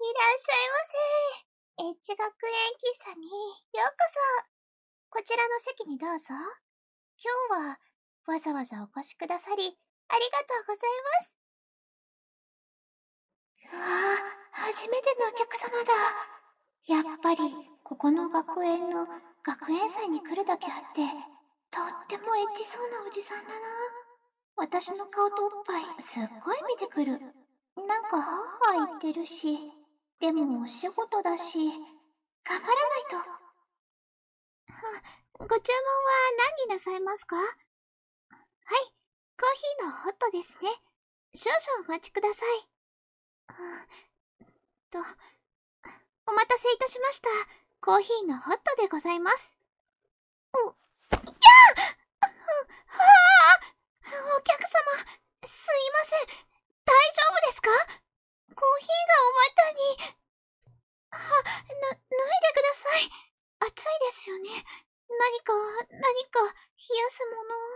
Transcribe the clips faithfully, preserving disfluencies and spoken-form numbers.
らっしゃいませ。エッジ学園喫茶にようこそ。こちらの席にどうぞ。今日はわざわざお越しくださりありがとうございます。うわぁ、初めてのお客様だ。やっぱりここの学園の学園祭に来るだけあってとってもエッチそうなおじさんだな。私の顔とおっぱいすっごい見てくる。なんかはは言ってるし、でもお仕事だし頑張らないと。は、ご注文は何になさいますか？はい、コーヒーのホットですね。少々お待ちください。うんと、お待たせいたしました。コーヒーのホットでございます。お、きゃー！はあ、お客様、すいません。大丈夫ですか？コーヒーがお股に。は、な、脱いでください。暑いですよね。何か、何か、冷やす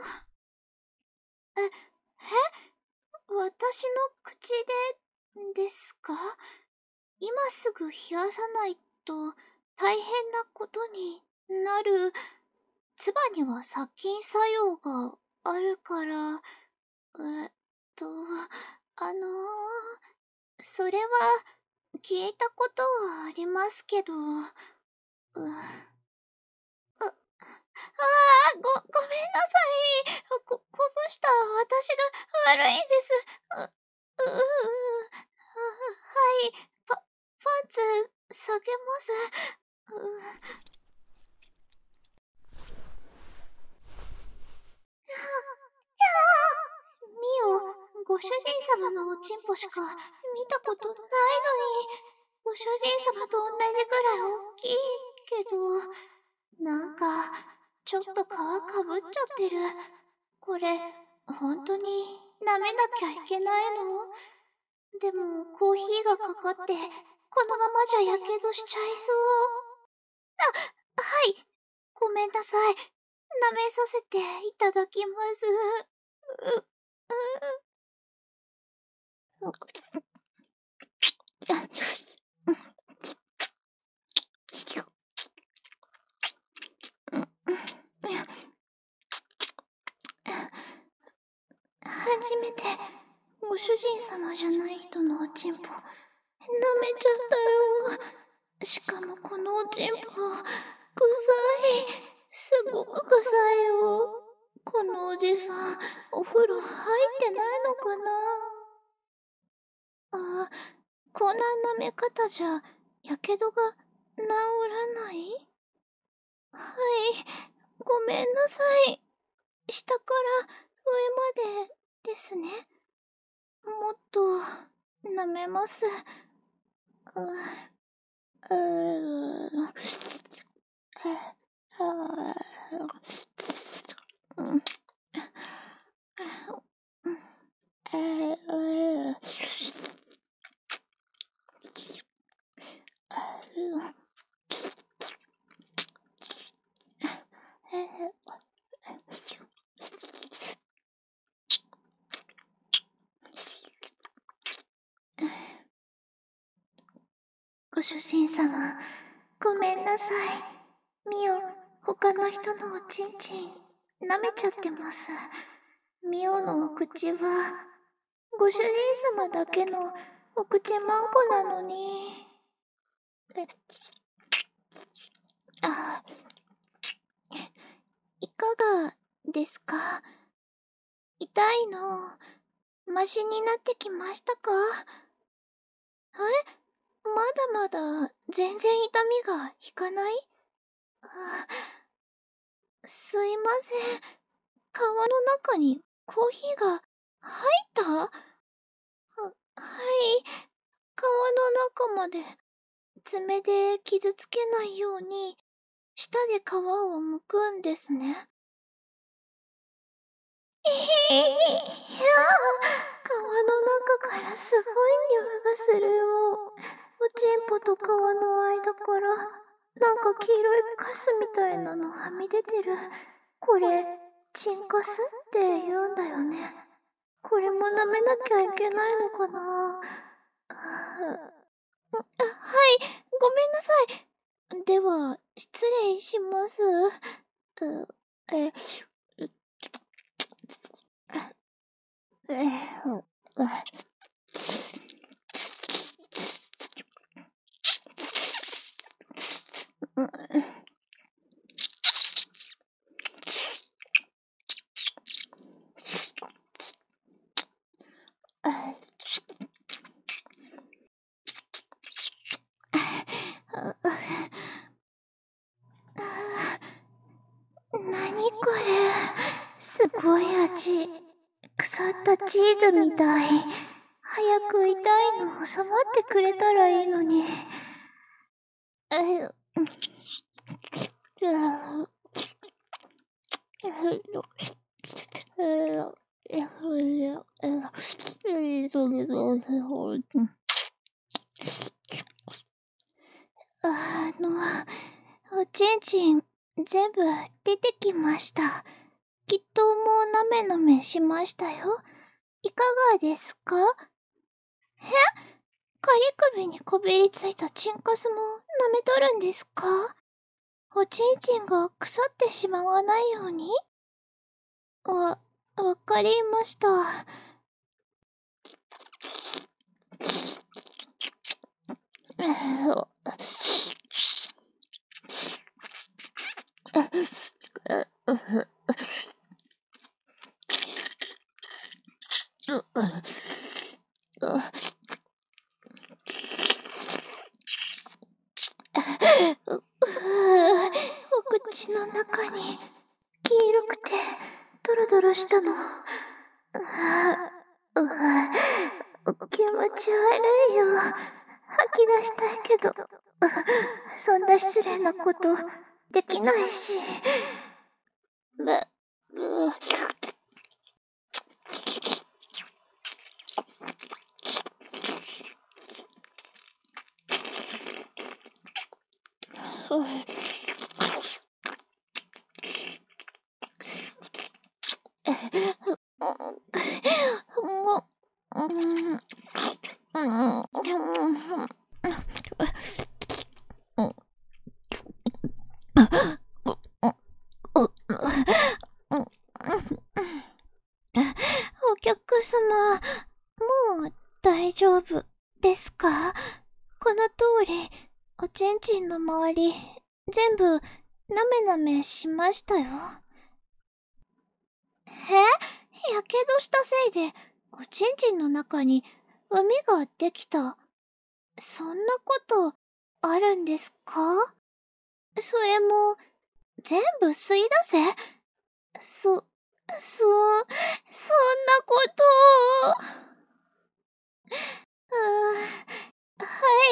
ものを。え、え？私の口で、ですか？今すぐ冷やさないと、大変なことになる。唾には殺菌作用があるから、えっと、あのー、それは、聞いたことはありますけど、う、あ、ああ、ご、ごめんなさい。こ、こぼした私が悪いんです。う、う、う、は、はい、パ、パンツ、下げます。う、ミオ、ご主人様のおちんぽしか見たことないのに、ご主人様と同じくらい大きいけど、なんか、ちょっと皮かぶっちゃってる。これ、本当に舐めなきゃいけないの？でも、コーヒーがかかって、このままじゃやけどしちゃいそう。あ、はい。ごめんなさい。舐めさせていただきます。う、う、初めてご主人様じゃない人のおちんぽ舐めちゃったよ。しかもこのおちんぽ臭い。すごく臭いよ。このおじさんお風呂入ってないのかな。あ、こんな舐め方じゃやけどが治らない？はい、ごめんなさい。下から上までですね。もっと舐めます。う、うー、うん、ご主人様、ごめんなさい。ミオ、他の人のおちんちん、舐めちゃってます。ミオのお口は、ご主人様だけのお口まんこなのに。え、あ、いかがですか？痛いの、マシになってきましたか？え？まだまだ全然痛みが引かない？あ、すいません。皮の中にコーヒーが入った？は、はい。皮の中まで爪で傷つけないように舌で皮を剥くんですね。えへへ、いや、皮の中からすごい匂いがするよ。おちんぽと皮の間からなんか黄色いカスみたいなのはみ出てる。これ、チンカスって言うんだよね。これも舐めなきゃいけないのかな。 はい、ごめんなさい。では、失礼します。う、え、う、え、う、う、う、なにこれ。すごい味。腐ったチーズみたい。早く痛いの収まってくれたらいいのに。え、う、あの、おちんちん、全部出てきました。きっともうなめなめしましたよ。いかがですか？え？仮首にこびりついたチンカスも舐めとるんですか？おちんちんが腐ってしまわないように？わ、わかりました。お口の中に黄色くてドロドロしたの。気持ち悪いよ。吐き出したいけど、そんな失礼なことできないし。お客様、もう大丈夫ですか？この通り、おちんちんの周り、全部なめなめしましたよ。え？やけどしたせいで、おちんちんの中に海ができた。そんなことあるんですか？それも、全部吸い出せ？そ、そ、そんなこと。うー、はい、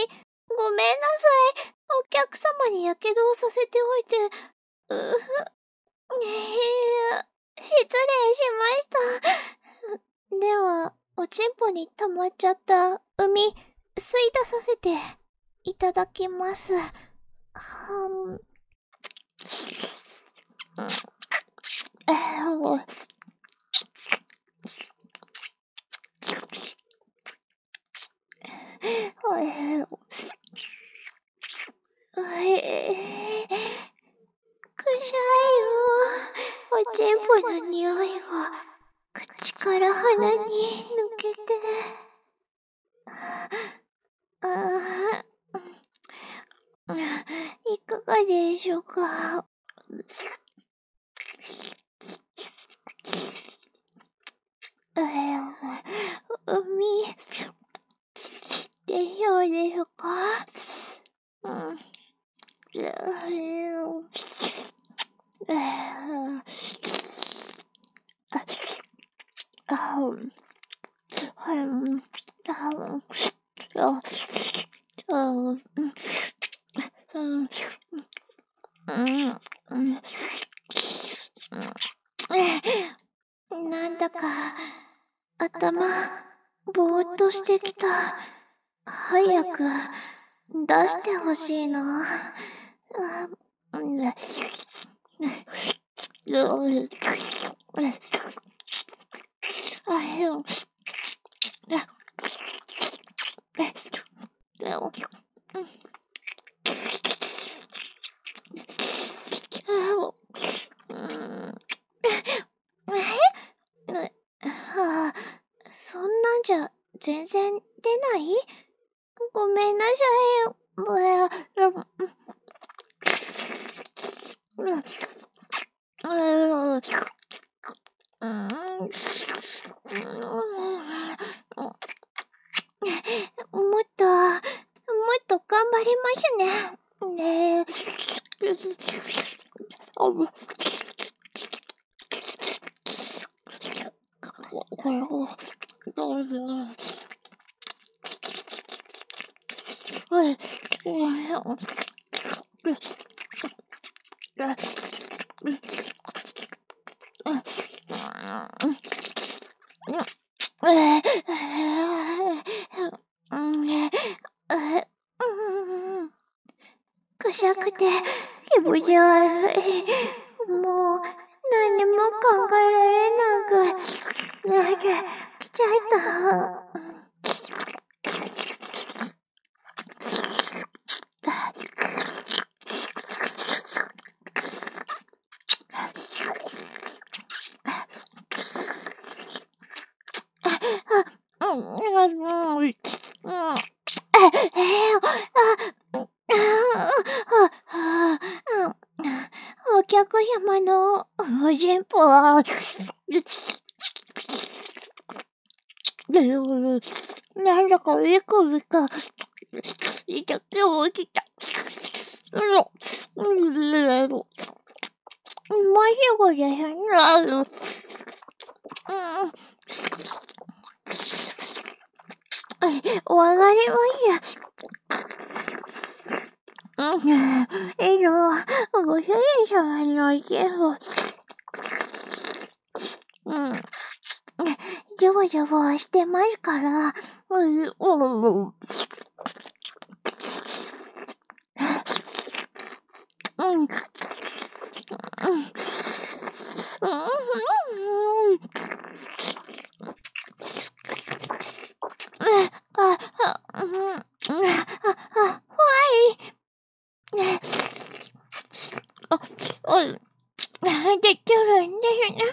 ごめんなさい。お客様にやけどをさせておいて、うふ、ねえ、失礼しました。では、おちんぽに溜まっちゃった海、吸い出させていただきます。はん。はい。くしゃいよ。おちんぽの匂いが口から鼻に抜けて。ああ、いかがでしょうか。海、でしょうでしょうか。うん。なんだか、頭、ぼーっとしてきた。早く、出してほしいな。 んじゃ全然出ない？ごめんなさい。もっと、もっと頑張りますね。ねえ。臭くて気持ち悪い。もう何も考えられなくなってきちゃった。お客様のお進歩は、なんだかウィクウィク、痛く起きた。もうすぐですね。わかりました。えっと、ご主人様のお進歩、うん。ジョボジョボしてますから、うん、うん、うん。できるんですね。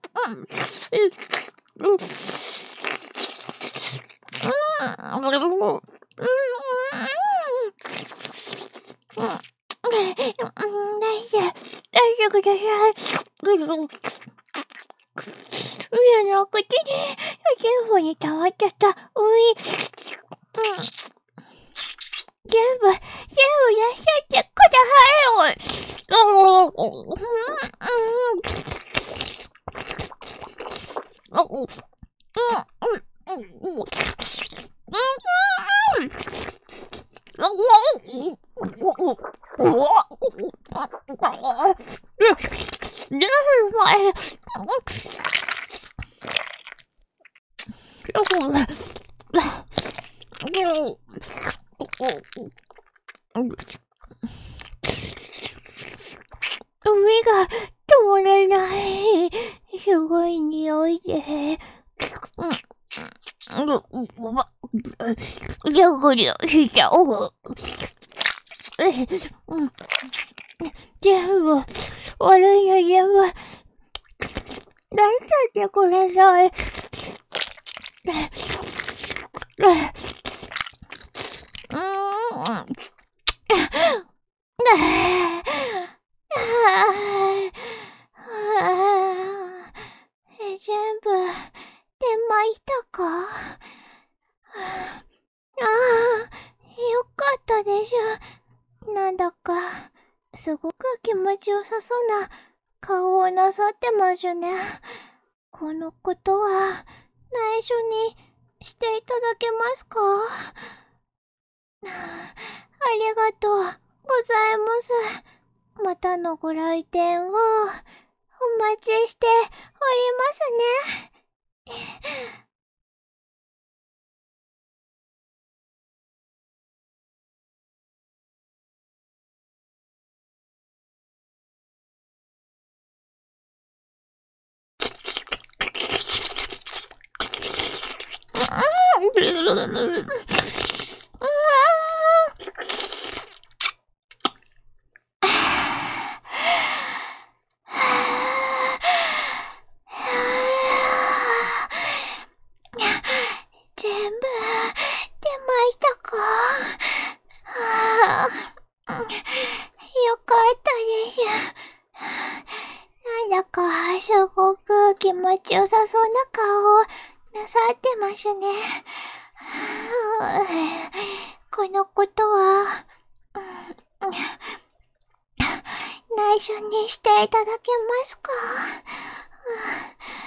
上の口で全部に溜まっちゃった。うい。全部、全部やっちゃってください。海が止まらない。すごい匂いで。じゃこりゃしちゃおう。全部、悪いの全部、出しちゃってください。全部、出ましたか？ああ、よかったでしょ。なんだか、すごく気持ちよさそうな顔をなさってますね。このことは、内緒にしていただけますか？ありがとうございます。またのご来店をお待ちしておりますね。 顔をなさってますね。このことは、内緒にしていただけますか？